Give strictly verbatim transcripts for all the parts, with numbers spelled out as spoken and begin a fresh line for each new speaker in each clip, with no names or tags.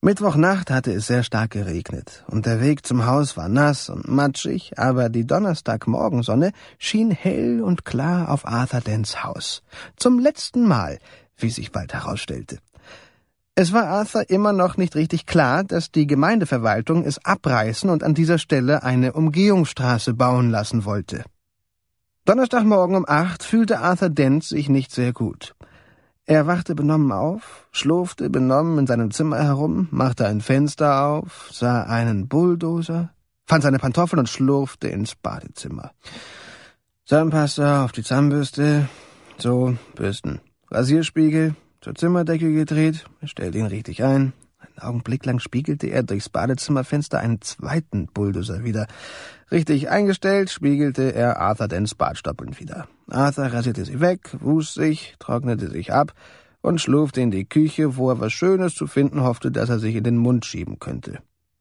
Mittwochnacht hatte es sehr stark geregnet, und der Weg zum Haus war nass und matschig, aber die Donnerstagmorgensonne schien hell und klar auf Arthur Dents Haus. Zum letzten Mal, wie sich bald herausstellte. Es war Arthur immer noch nicht richtig klar, dass die Gemeindeverwaltung es abreißen und an dieser Stelle eine Umgehungsstraße bauen lassen wollte. Donnerstagmorgen um acht fühlte Arthur Dent sich nicht sehr gut. Er wachte benommen auf, schlurfte benommen in seinem Zimmer herum, machte ein Fenster auf, sah einen Bulldozer, fand seine Pantoffeln und schlurfte ins Badezimmer. Zahnpasta auf die Zahnbürste, so, Bürsten, Rasierspiegel, zur Zimmerdecke gedreht, er stellte ihn richtig ein. Einen Augenblick lang spiegelte er durchs Badezimmerfenster einen zweiten Bulldozer wieder. Richtig eingestellt spiegelte er Arthur Dents Bartstoppeln wieder. Arthur rasierte sie weg, wusch sich, trocknete sich ab und schlurfte in die Küche, wo er was Schönes zu finden hoffte, das er sich in den Mund schieben könnte.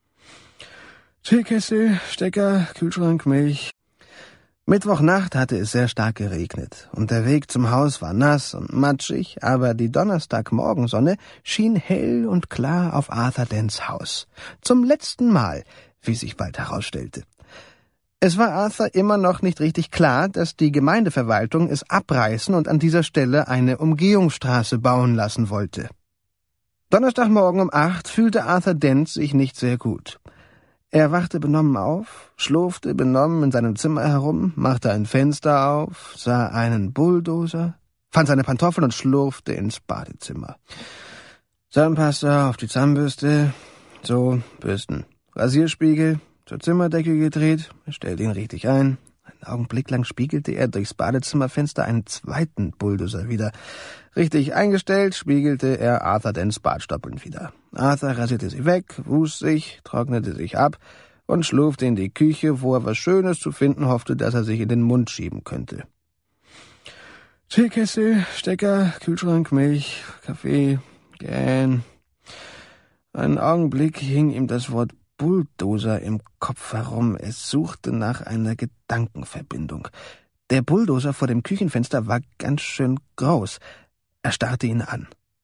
Teekessel, Stecker, Kühlschrank, Milch. Mittwochnacht hatte es sehr stark geregnet, und der Weg zum Haus war nass und matschig, aber die Donnerstagmorgensonne schien hell und klar auf Arthur Dents Haus. Zum letzten Mal, wie sich bald herausstellte. Es war Arthur immer noch nicht richtig klar, dass die Gemeindeverwaltung es abreißen und an dieser Stelle eine Umgehungsstraße bauen lassen wollte. Donnerstagmorgen um acht fühlte Arthur Dent sich nicht sehr gut. Er wachte benommen auf, schlurfte benommen in seinem Zimmer herum, machte ein Fenster auf, sah einen Bulldozer, fand seine Pantoffeln und schlurfte ins Badezimmer. Zahnpasta auf die Zahnbürste, so, Bürsten, Rasierspiegel, zur Zimmerdecke gedreht, er stellte ihn richtig ein. Einen Augenblick lang spiegelte er durchs Badezimmerfenster einen zweiten Bulldozer wieder. Richtig eingestellt spiegelte er Arthur Dents Bartstoppeln wieder. Arthur rasierte sie weg, wusch sich, trocknete sich ab und schlurfte in die Küche, wo er was Schönes zu finden hoffte, das er sich in den Mund schieben könnte. Teekessel, Stecker, Kühlschrank, Milch, Kaffee, gähn. Einen Augenblick hing ihm das Wort Bulldozer im Kopf herum. Es suchte nach einer Gedankenverbindung. Der Bulldozer vor dem Küchenfenster war ganz schön groß. Er starrte ihn an.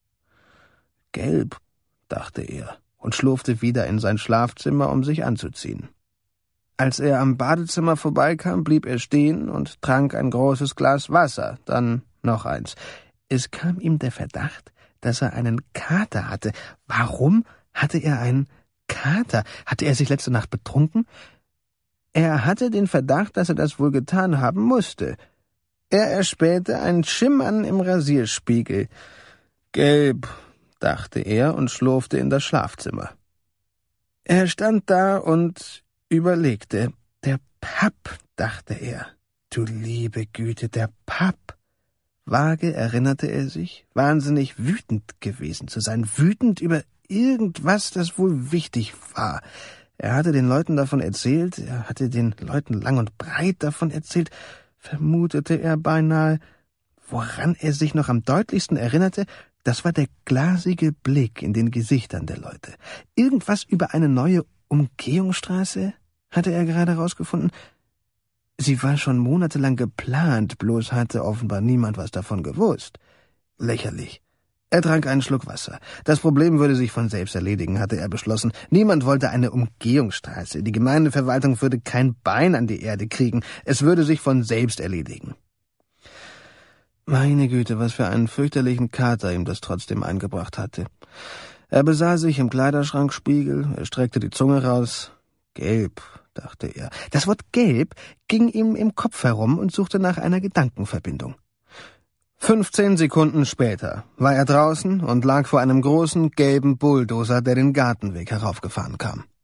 Gelb, dachte er und schlurfte wieder in sein Schlafzimmer, um sich anzuziehen. Als er am Badezimmer vorbeikam, blieb er stehen und trank ein großes Glas Wasser, dann noch eins. Es kam ihm der Verdacht, dass er einen Kater hatte. Warum hatte er einen Kater? Hatte er sich letzte Nacht betrunken? Er hatte den Verdacht, dass er das wohl getan haben musste. Er erspähte ein Schimmern im Rasierspiegel. Gelb, dachte er und schlurfte in das Schlafzimmer. Er stand da und überlegte. Der Papp, dachte er. Du liebe Güte, der Papp. Vage erinnerte er sich, wahnsinnig wütend gewesen zu sein, wütend über irgendwas, das wohl wichtig war. Er hatte den Leuten davon erzählt, er hatte den Leuten lang und breit davon erzählt, vermutete er beinahe. Woran er sich noch am deutlichsten erinnerte, das war der glasige Blick in den Gesichtern der Leute. Irgendwas über eine neue Umgehungsstraße, hatte er gerade herausgefunden. Sie war schon monatelang geplant, bloß hatte offenbar niemand was davon gewusst. Lächerlich. Er trank einen Schluck Wasser. Das Problem würde sich von selbst erledigen, hatte er beschlossen. Niemand wollte eine Umgehungsstraße. Die Gemeindeverwaltung würde kein Bein an die Erde kriegen. Es würde sich von selbst erledigen. Meine Güte, was für einen fürchterlichen Kater ihm das trotzdem eingebracht hatte. Er besah sich im Kleiderschrankspiegel, er streckte die Zunge raus. Gelb, dachte er. Das Wort gelb ging ihm im Kopf herum und suchte nach einer Gedankenverbindung. Fünfzehn Sekunden später war er draußen und lag vor einem großen gelben Bulldozer, der den Gartenweg heraufgefahren kam.